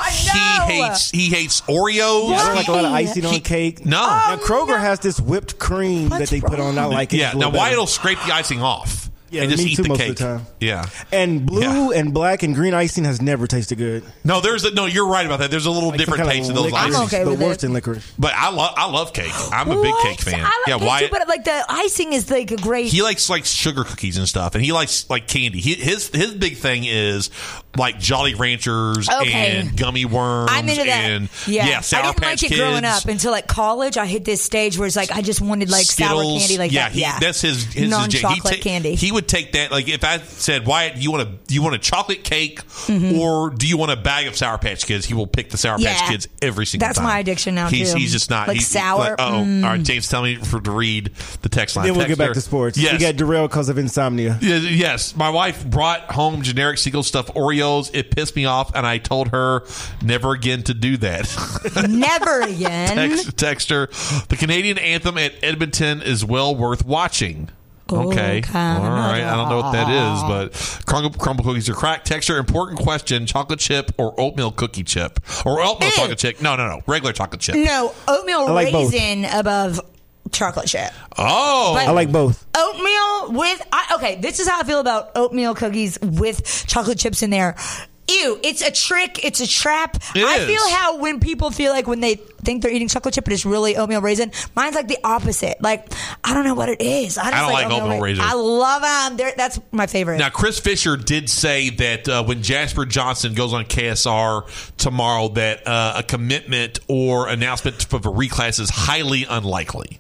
I know. He hates Oreos. I don't like a lot of icing on cake. No. Now Kroger has this whipped cream that they put on. I like it. Yeah. Now Wyatt will scrape the icing off. Yeah, and just me eat too the most cake. of the time. Yeah. And blue and black and green icing has never tasted good. No, you're right about that. There's a little different taste of those icings. I'm okay with worse it. than licorice. But I love cake. I'm a big cake fan. I like cake Wyatt. too, but like the icing is like a great. He likes like sugar cookies and stuff, and he likes like candy. His big thing is like Jolly Ranchers and gummy worms. I'm into that. And Sour I didn't Patch like it Kids. growing up until like college. I hit this stage where it's like I just wanted like Skittles. sour candy like that. That's his non-chocolate candy. He would take that. Like if I said, Wyatt, do you want a chocolate cake or do you want a bag of Sour Patch Kids? He will pick the Sour Patch Kids every single time. That's my addiction now too. He's just not like sour. All right, James, tell me to read the text line. Then we'll get back to sports. Yes. We got derailed because of insomnia. Yes, my wife brought home generic single stuffed Oreos. It pissed me off, and I told her never again to do that. Never again. Text her. The Canadian anthem at Edmonton is well worth watching. Okay. All right. I don't know what that is, but crumble cookies are cracked. Texture, important question. Chocolate chip or oatmeal cookie chip? Or oatmeal chocolate chip. No. Regular chocolate chip. No, oatmeal like raisin above chocolate chip. Oh. But I like both. Oatmeal with... okay, this is how I feel about oatmeal cookies with chocolate chips in there. Ew, it's a trick. It's a trap. I feel how when people feel like when they think they're eating chocolate chip, but it's really oatmeal raisin. Mine's like the opposite. Like, I don't know what it is. I don't like oatmeal raisin. I love them. That's my favorite. Now, Chris Fisher did say that when Jasper Johnson goes on KSR tomorrow, that a commitment or announcement for the reclass is highly unlikely.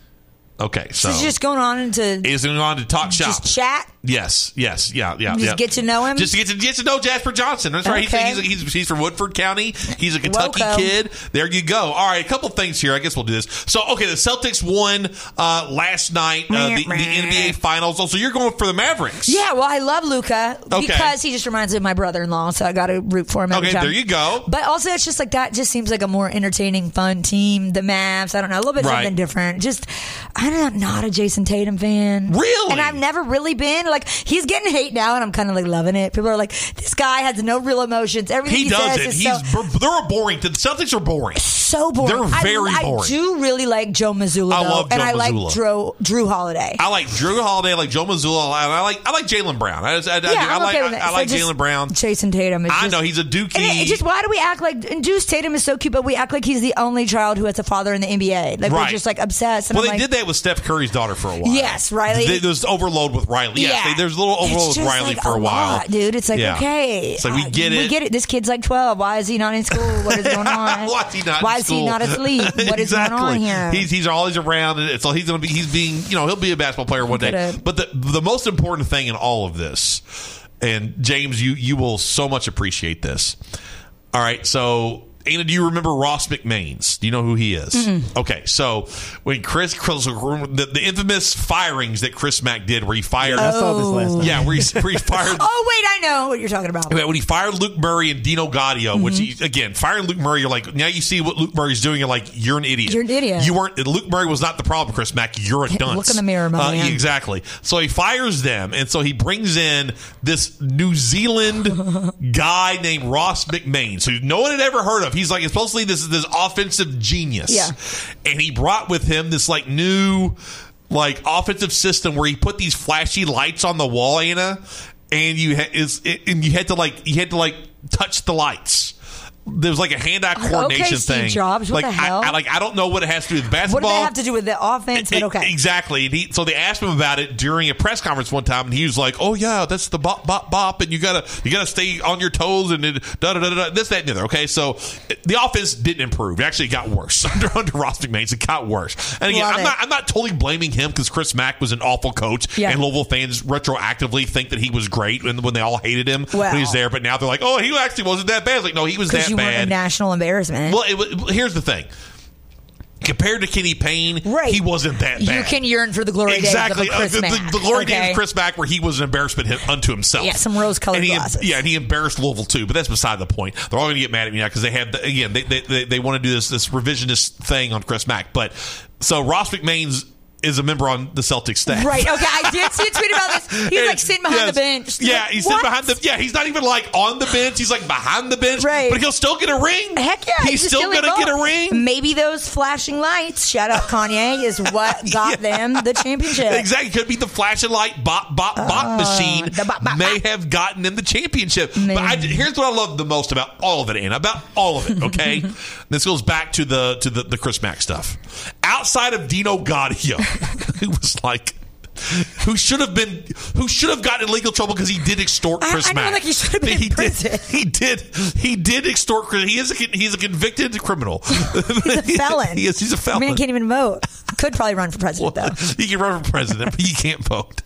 Okay, so he's just going on to talk shop, just chat. Yes, yeah. Just get to know him. Just get to know Jasper Johnson. That's right. Okay. He's from Woodford County. He's a Kentucky kid. There you go. All right, a couple things here. I guess we'll do this. So, okay, the Celtics won last night the NBA Finals. Also, you're going for the Mavericks. Yeah, well, I love Luka because he just reminds me of my brother-in-law, so I got to root for him every time. There you go. But also, it's just like that just seems like a more entertaining, fun team. The Mavs, I don't know, a little bit something different. Just, I'm not a Jason Tatum fan. Really? And I've never really been. Like, he's getting hate now, and I'm kind of like loving it. People are like, this guy has no real emotions. Everything he says is they're boring. The Celtics are boring. So boring. They're very boring. I do really like Joe Mazzulla, I love Joe and I Mazzulla. like Drew Holiday. I like Drew Holiday. I like Joe Mazzulla. I like Jaylen Brown. I like Jaylen Brown. Jason Tatum. I know he's a dookie. Just why do we act like Deuce Tatum is so cute, but we act like he's the only child who has a father in the NBA? Like we're just like obsessed. And well, they did that with Steph Curry's daughter for a while. Yes, Riley. There was overload with Riley. Yes, there's a little overload with Riley for a while, dude. It's like okay, it's like we get it. We get it. This kid's like 12. Why is he not in school? What is going on? Why is he not asleep? What is going on here? He's always around, and so he's being he'll be a basketball player one day. But the most important thing in all of this, and James, you will so much appreciate this. All right, so Anna, do you remember Ross McMains? Do you know who he is? Mm-hmm. Okay, so when the infamous firings that Chris Mack did, where he fired. I saw this last night. Yeah, where he fired. Oh wait, I know what you're talking about. When he fired Luke Murray and Dino Gaudio, which he again firing Luke Murray, you're like, now you see what Luke Murray's doing. You're like, you're an idiot. You're an idiot. You weren't. Luke Murray was not the problem, Chris Mack. You're a dunce. Look in the mirror, my man. Exactly. So he fires them, and so he brings in this New Zealand guy named Ross McMains, who no one had ever heard of. He's like supposedly this offensive genius. Yeah. And he brought with him this like new offensive system where he put these flashy lights on the wall, Anna, and you had to touch the lights. There's like a hand-eye coordination Steve thing. Jobs, what like, the hell? I don't know what it has to do with basketball. What do they have to do with the offense? But okay. Exactly. And so they asked him about it during a press conference one time, and he was like, "Oh yeah, that's the bop bop bop, and you gotta stay on your toes and da da da da this that and the other." Okay, so the offense didn't improve. It actually got worse under Ross McMahon. It got worse. And again, I'm not totally blaming him because Chris Mack was an awful coach, and Louisville fans retroactively think that he was great when they all hated him when he was there. But now they're like, "Oh, he actually wasn't that bad." It's like, no, he was that you bad. Weren't a national embarrassment. Well, here's the thing. Compared to Kenny Payne, he wasn't that bad. You can yearn for the glory days of Chris Mack. The glory days of Chris Mack, where he was an embarrassment unto himself. Yeah, some rose-colored glasses. And he embarrassed Louisville too. But that's beside the point. They're all going to get mad at me now because they have they want to do this revisionist thing on Chris Mack. But so Ross McMahon's is a member on the Celtics staff. Right. Okay. I did see a tweet about this. He's like sitting behind the bench. Yeah, he's sitting behind the. Yeah, he's not even like on the bench. He's like behind the bench. Right. But he'll still get a ring. Heck yeah. He's still going to get a ring. Maybe those flashing lights, shout out Kanye, is what got them the championship. Exactly. Could be the flashing light bop machine may have gotten them the championship. Maybe. But here's what I love the most about all of it, Anna. About all of it. Okay. This goes back to the Chris Mack stuff. Outside of Dino Gaudio, who was like, who should have gotten in legal trouble because he did extort Chris Mack. I know, like he should have been in prison. He did extort Chris. He's a convicted criminal. He's a felon. He's a felon. Man can't even vote. Could probably run for president though. He can run for president, but he can't vote.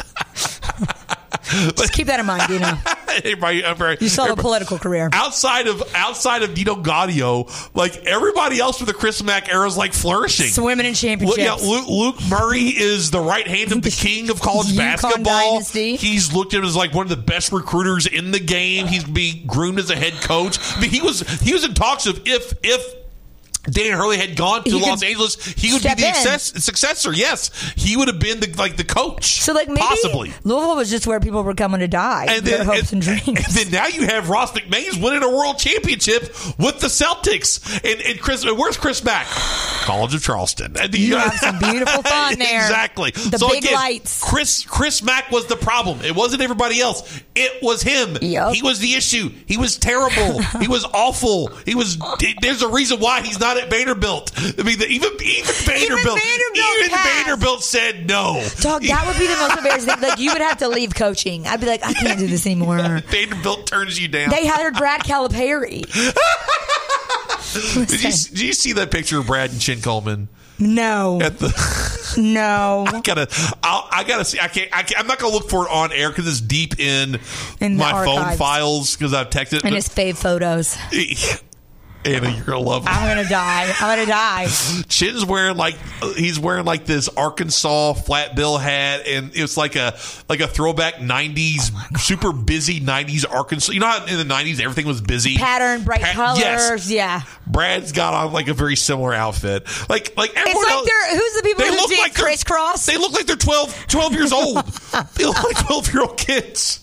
Just keep that in mind, Dino. You saw a political career. Outside of Dino Gaudio, like everybody else from the Chris Mack era is like flourishing, swimming in championships. Luke Murray is the right hand of the king of college basketball. Dynasty. He's looked at as like one of the best recruiters in the game. He's being groomed as a head coach. I mean, he was in talks of if Dan Hurley had gone to Los Angeles, he would be the successor. Yes, he would have been the coach. So maybe possibly Louisville was just where people were coming to die. And their hopes and dreams. And then now you have Ross McMahon's winning a world championship with the Celtics. And Chris, where's Chris Mack? College of Charleston. And you have some beautiful fun there. Exactly. The big lights. Chris Mack was the problem. It wasn't everybody else. It was him. Yep. He was the issue. He was terrible. He was awful. There's a reason why he's not at Vanderbilt. I mean, even Vanderbilt said no. Dog, that would be the most embarrassing thing. Like, you would have to leave coaching. I'd be like, I can't do this anymore. Vanderbilt turns you down. They hired Brad Calipari. Did you see that picture of Brad and Chin Coleman? No. No. I gotta see. I'm not gonna look for it on air because it's deep in my phone files because I've texted it. And his fave photos. Anna, you're gonna love it. I'm gonna die. Chin's wearing he's wearing this Arkansas flat bill hat, and it's like a throwback '90s, super busy '90s Arkansas. You know how in the '90s everything was busy, pattern, bright colors. Yes. Yeah. Brad's got on a very similar outfit. Like everyone else, who's the people who did crisscross? They look like they're 12 years old. They look like 12-year-old kids.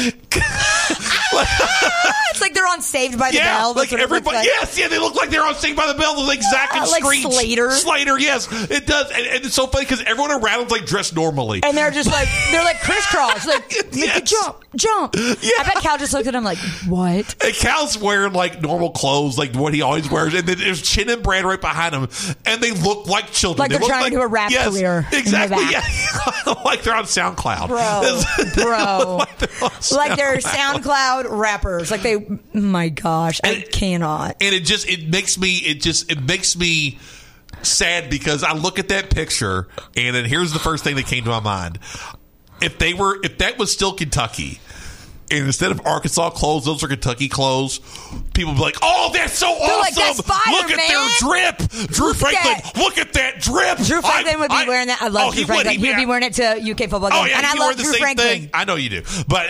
It's like they're on Saved by the Bell. Like everybody. Yes, they look like they're on Saved by the Bell. Like Zach and Screech. Slater, yes, it does, and it's so funny because everyone around is dressed normally, and they're just they're crisscross, jump. Yeah. I bet Cal just looked at him like, what? And Cal's wearing normal clothes, like what he always wears, and then there's Chin and Brad right behind him, and they look like children. Like they're trying to do a rap career. Exactly. Yeah. Like they're on SoundCloud, bro. Like they're SoundCloud rappers. Like my gosh, I cannot. And it makes me sad because I look at that picture and then here's the first thing that came to my mind. If that was still Kentucky, and instead of Arkansas clothes, those are Kentucky clothes, people would be like, oh, that's so awesome. Like, that's fire, look at their drip. Drew Franklin, look at that drip. Drew Franklin would be wearing that. I love Drew Franklin. He would be wearing it to UK football games. Oh, yeah, and I love Drew Franklin. Thing. I know you do. But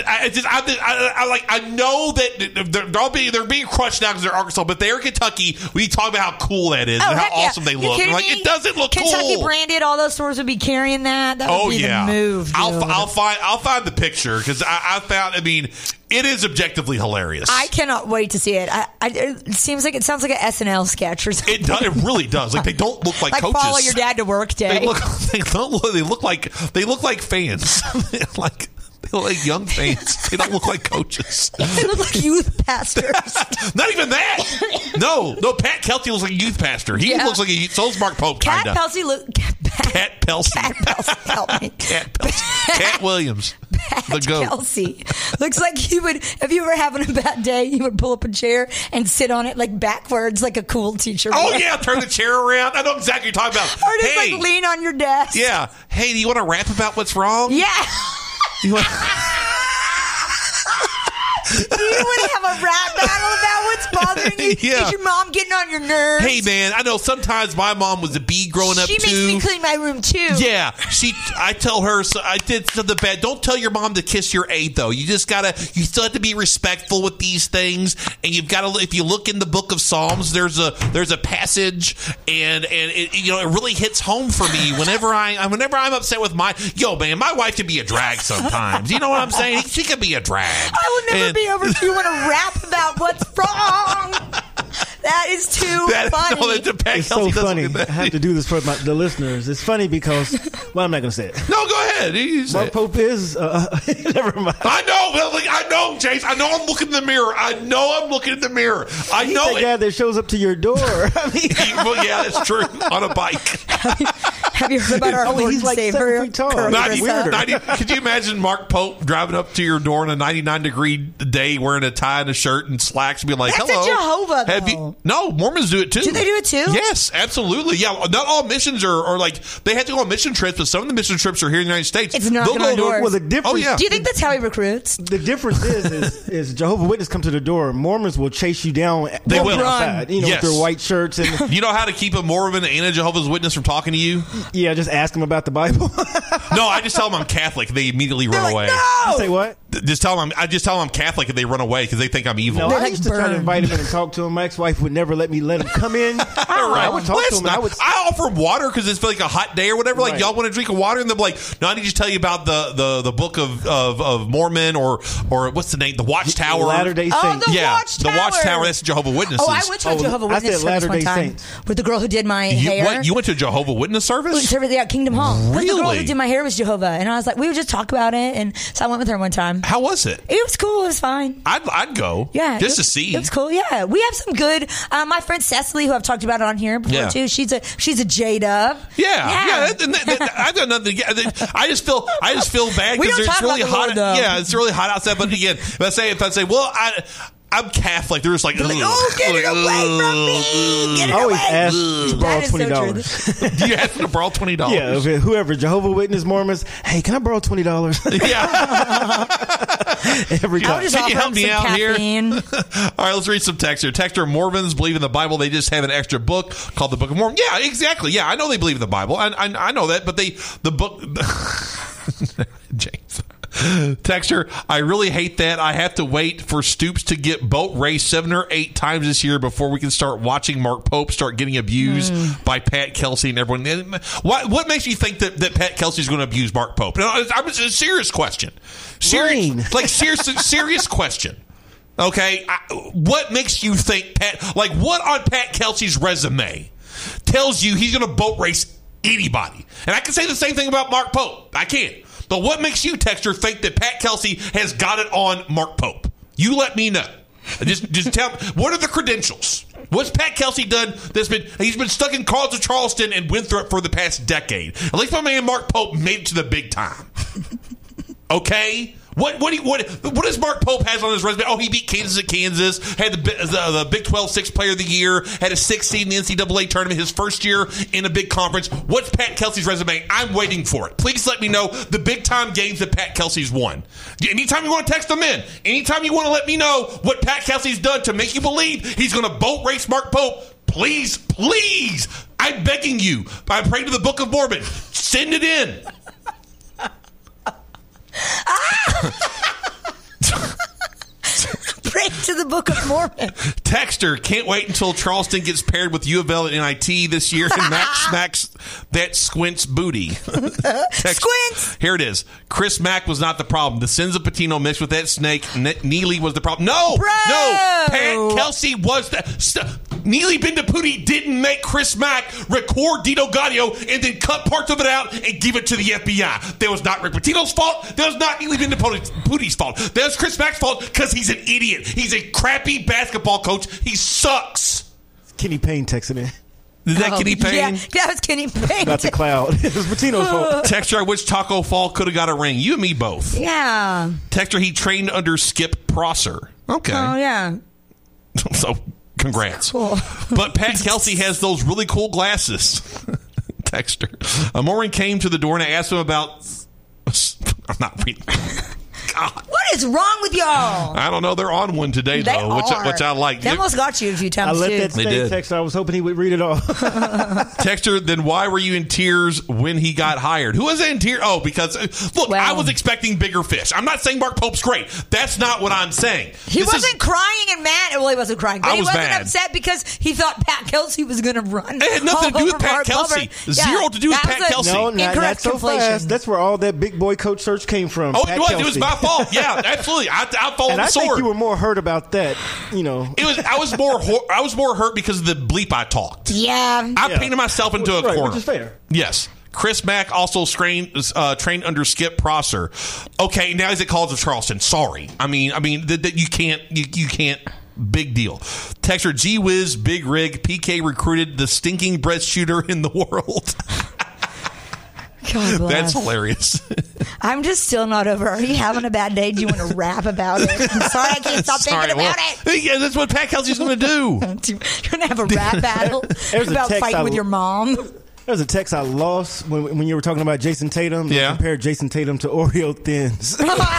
I know that they're being crushed now because they're Arkansas, but they're Kentucky. We talk about how cool that is and how awesome they look. It doesn't look Kentucky cool. Kentucky branded, all those stores would be carrying that. That would be the move. I'll find the picture because I found. I mean, it is objectively hilarious. I cannot wait to see it. It sounds like an SNL sketch or something. It does. It really does. Like they don't look like coaches. Follow your dad to work day. They look like fans. They look look like young fans. They don't look like coaches. They look like youth pastors. Not even that. No, Pat Kelsey looks like a youth pastor. He looks like so's Mark Pope, kind of. Cat Kelsey Cat Kelsey. Help me. Cat Williams. The goat. Kelsey looks like he would. If you were having a bad day, he would pull up a chair and sit on it like backwards, like a cool teacher. Oh yeah, turn the chair around. I know exactly what you're talking about. Or just like lean on your desk. Yeah. Hey, do you want to rap about what's wrong? Yeah. Do you want to have a rap battle about what's bothering you? Yeah. Is your mom getting on your nerves? Hey, man, I know sometimes my mom was a bee growing up, too. She makes me clean my room, too. Yeah. I tell her, so I did something bad. Don't tell your mom to kiss your aide, though. You still have to be respectful with these things. And you've got to, if you look in the book of Psalms, there's a passage, and it really hits home for me whenever I'm upset with my wife can be a drag sometimes. You know what I'm saying? She can be a drag. I will never be over to you want to rap about what's wrong. That is too funny. No, it's so funny. I have to do this for the listeners. It's funny because, I'm not going to say it. No, go ahead. Mark Pope is, never mind. I know, Chase. I know I'm looking in the mirror. I know He's the guy that shows up to your door. Well, yeah, that's true. On a bike. Have you heard about our Lord he's like 7 feet tall. Could you imagine Mark Pope driving up to your door on a 99-degree day wearing a tie and a shirt and slacks and be like, That's hello. a Jehovah, though. No, Mormons do it too. Do they do it too? Yes, absolutely. Yeah, not all missions are like, they have to go on mission trips, but some of the mission trips are here in the United States. It's knocking on doors. Well, the difference. Oh, yeah. Do you think that's how he recruits? The difference is Jehovah's Witnesses come to the door. Mormons will chase you down. They will. Outside, with their white shirts. And you know how to keep a Mormon and a Jehovah's Witness from talking to you? Yeah, just ask them about the Bible. No, I just tell them I'm Catholic. They immediately run away. No! Say what? Just tell them I'm Catholic and they run away because they think I'm evil. No, I used to try to invite him in and talk to him. My ex-wife would never let me him in. Right. I would talk to him. I offer him water because it's like a hot day or whatever. Like, y'all want to drink water? And they're like, no, I need to tell you about the book of Mormon or what's the name? The Watchtower. Latter-day Saints. Watchtower. The Watchtower. That's Jehovah's Witnesses. Oh, I went to a Jehovah's Witness service one time with the girl who did my hair. What? You went to a Jehovah's Witness service? Yeah, Kingdom Hall. Really? The girl who did my hair was Jehovah, and I was like, we would just talk about it, and so I went with her one time. How was it? It was cool. It was fine. I'd go. Yeah, just to see. It was cool. Yeah, we have some good. My friend Cecily, who I've talked about on here before too. She's a J-Dub. Yeah. I've got nothing. I just feel bad because it's really hot. It's really hot outside. But again, if I say, well, I'm Catholic. They're just like, get it away from me. Get it away. I always ask to borrow $20. Do you ask to borrow $20? Yeah, whoever, Jehovah's Witness, Mormons, hey, can I borrow $20? Yeah. Every time. Can you help me out here? All right, let's read some text here. Texter: Mormons believe in the Bible. They just have an extra book called the Book of Mormon. Yeah, exactly. Yeah, I know they believe in the Bible. I know that, but the book... James. Texter: I really hate that. I have to wait for Stoops to get boat raced 7 or 8 times this year before we can start watching Mark Pope start getting abused by Pat Kelsey and everyone. What makes you think that Pat Kelsey's going to abuse Mark Pope? No, it's a serious question. Serious question. Okay, what makes you think what on Pat Kelsey's resume tells you he's going to boat race anybody? And I can say the same thing about Mark Pope. I can. But what makes you, Texter, think that Pat Kelsey has got it on Mark Pope? You let me know. Just tell me, what are the credentials? What's Pat Kelsey done he's been stuck in Carlton Charleston and Winthrop for the past decade? At least my man Mark Pope made it to the big time. Okay? What does Mark Pope has on his resume? Oh, he beat Kansas at Kansas, had the Big 12 Sixth Player of the Year, had a 6th seed in the NCAA tournament his first year in a big conference. What's Pat Kelsey's resume? I'm waiting for it. Please let me know the big-time games that Pat Kelsey's won. Anytime you want to text them in, anytime you want to let me know what Pat Kelsey's done to make you believe he's going to boat race Mark Pope, please, I'm begging you. I pray to the Book of Mormon. Send it in. Pray to the Book of Mormon. Texter: can't wait until Charleston gets paired with U of L at NIT this year and Max smacks that Squint's booty. Squints! Here it is. Chris Mack was not the problem. The sins of Patino mixed with that snake. Neely was the problem. No! Bro! No! Pat Kelsey was the... Neely Bendapudi didn't make Chris Mack record Dino Gaudio and then cut parts of it out and give it to the FBI. That was not Rick Pitino's fault. That was not Neely Bendapudi's fault. That was Chris Mack's fault because he's an idiot. He's a crappy basketball coach. He sucks. Kenny Payne texting in. Is that Kenny Payne? Yeah, that was Kenny Payne. That's a cloud. It was Pitino's fault. Texter, I wish Taco Fall could have got a ring. You and me both. Yeah. Texter, he trained under Skip Prosser. Okay. Oh, yeah. So, congrats. Cool. But Pat Kelsey has those really cool glasses. Texter. Maureen came to the door and I asked him about... I'm not reading. God. What is wrong with y'all? I don't know. They're on one today, though, which I like. They almost got you a few times, I let that stay, Texter. I was hoping he would read it all. Texter, then why were you in tears when he got hired? Who was in tears? Oh, because, look, I was expecting bigger fish. I'm not saying Mark Pope's great. That's not what I'm saying. He wasn't crying and mad. Well, he wasn't crying. But he wasn't mad. upset because he thought Pat Kelsey was going to run. It had nothing to do with Pat Kelsey. Zero to do with Pat Kelsey. No, not so fast. That's where all that big boy coach search came from. Oh, Pat it was. Kelsey. It was my fault. Yeah, absolutely. I followed the sword. I think you were more hurt about that. You know, I was more hurt because of the bleep I talked. Yeah, I painted myself into a corner, which is fair. Yes. Chris Mack also trained under Skip Prosser. Okay, now he's at College of Charleston. Sorry, I mean that you can't. Big deal. Texter, gee whiz, big rig. PK recruited the stinking breast shooter in the world. God bless. That's hilarious. I'm just still not over. Are you having a bad day? Do you want to rap about it? I'm sorry, I can't stop thinking about it. Yeah, that's what Pat Kelsey's going to do. You're going to have a rap battle about fighting with your mom. There's a text I lost when you were talking about Jason Tatum. Yeah. Compared Jason Tatum to Oreo Thins.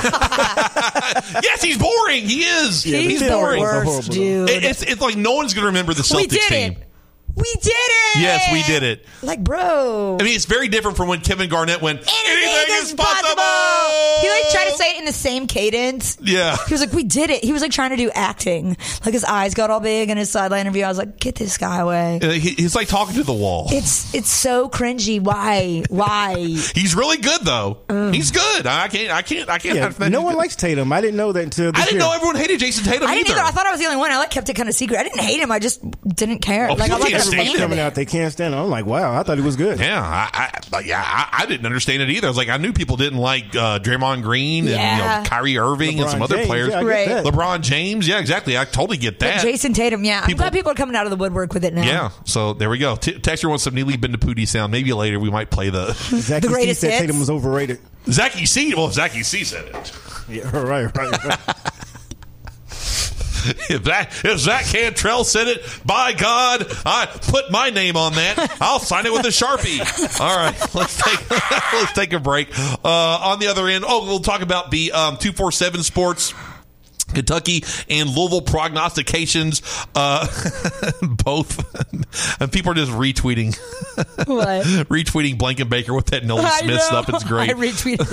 Yes, he's boring. He is. Yeah, he's the worst, dude. It's like no one's going to remember the Celtics team. We did it! Yes, we did it. Like, bro. I mean, it's very different from when Kevin Garnett went, anything is possible! He, like, tried to say it in the same cadence. Yeah. He was like, we did it. He was, like, trying to do acting. Like, his eyes got all big in his sideline interview. I was like, get this guy away. He's, like, talking to the wall. It's so cringy. Why? He's really good, though. He's good. I can't. Yeah, no one likes Tatum. I didn't know that until this I didn't year. know everyone hated Jason Tatum I didn't either. I thought I was the only one. I, like, kept it kind of secret. I didn't hate him. I just didn't care. Like, I like coming out, they can't stand him. I'm like, wow, I thought he was good. Yeah, I didn't understand it either. I was like, I knew people didn't like Draymond Green and Kyrie Irving and some other players. Yeah, right. LeBron James, yeah, exactly. I totally get that. But Jason Tatum, yeah. I'm glad people are coming out of the woodwork with it now. Yeah, so there we go. Texter wants some Neely Bendapudi sound. Maybe later we might play the greatest hits. Tatum was overrated. Zachy C. Well, Zachy C said it. Yeah, right. If Zach Cantrell said it, by God, I put my name on that. I'll sign it with a Sharpie. All right, let's take a break. On the other end, we'll talk about the 247 Sports Kentucky and Louisville prognostications. Both. And people are just retweeting. What? Retweeting Blankenbaker with that Nolan Smith stuff. It's great. I retweeted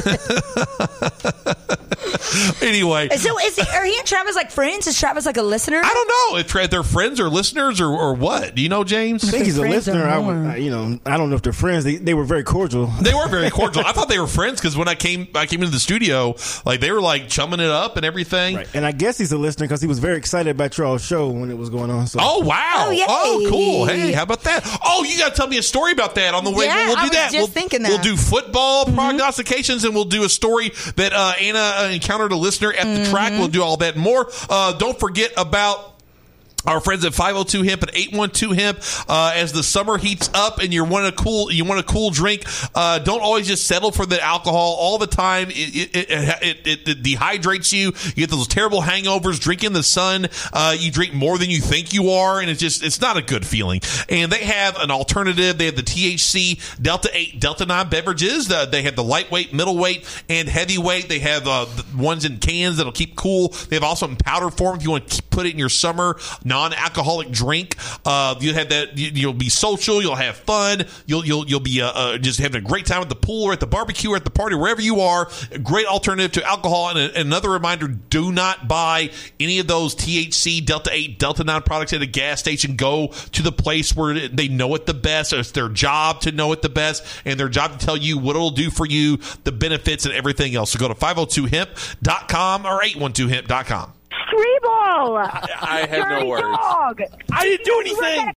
it. Anyway. So are he and Travis like friends? Is Travis like a listener? I don't know if they're friends or listeners or what. Do you know, James? I think he's a listener. I don't know if they're friends. They were very cordial. They were very cordial. I thought they were friends because when I came into the studio, like they were like chumming it up and everything. Right. And I guess he's a listener because he was very excited about y'all's show when it was going on. So. Oh, wow. Oh, cool. Hey, how about that? Oh, you got to tell me a story about that on the way. Yeah, we'll do that. Just thinking that. We'll do football prognostications and we'll do a story that Anna encountered a listener at the track. We'll do all that and more. Don't forget about our friends at 502 Hemp and 812 Hemp. As the summer heats up and you want a cool drink, don't always just settle for the alcohol all the time. It dehydrates you. You get those terrible hangovers. Drink in the sun. You drink more than you think you are, and it's not a good feeling. And they have an alternative. They have the THC Delta 8, Delta 9 beverages. They have the lightweight, middleweight, and heavyweight. They have the ones in cans that'll keep cool. They have also in powder form if you want to put it in your summer non-alcoholic drink. You have that. You'll be social. You'll have fun. You'll be just having a great time at the pool or at the barbecue or at the party, wherever you are. A great alternative to alcohol. And another reminder: do not buy any of those THC Delta 8, Delta 9 products at a gas station. Go to the place where they know it the best. It's their job to know it the best, and their job to tell you what it'll do for you, the benefits, and everything else. So go to 502hemp.com or 812hemp.com. Tree ball. I had no Dirty words. Dog. I didn't do anything.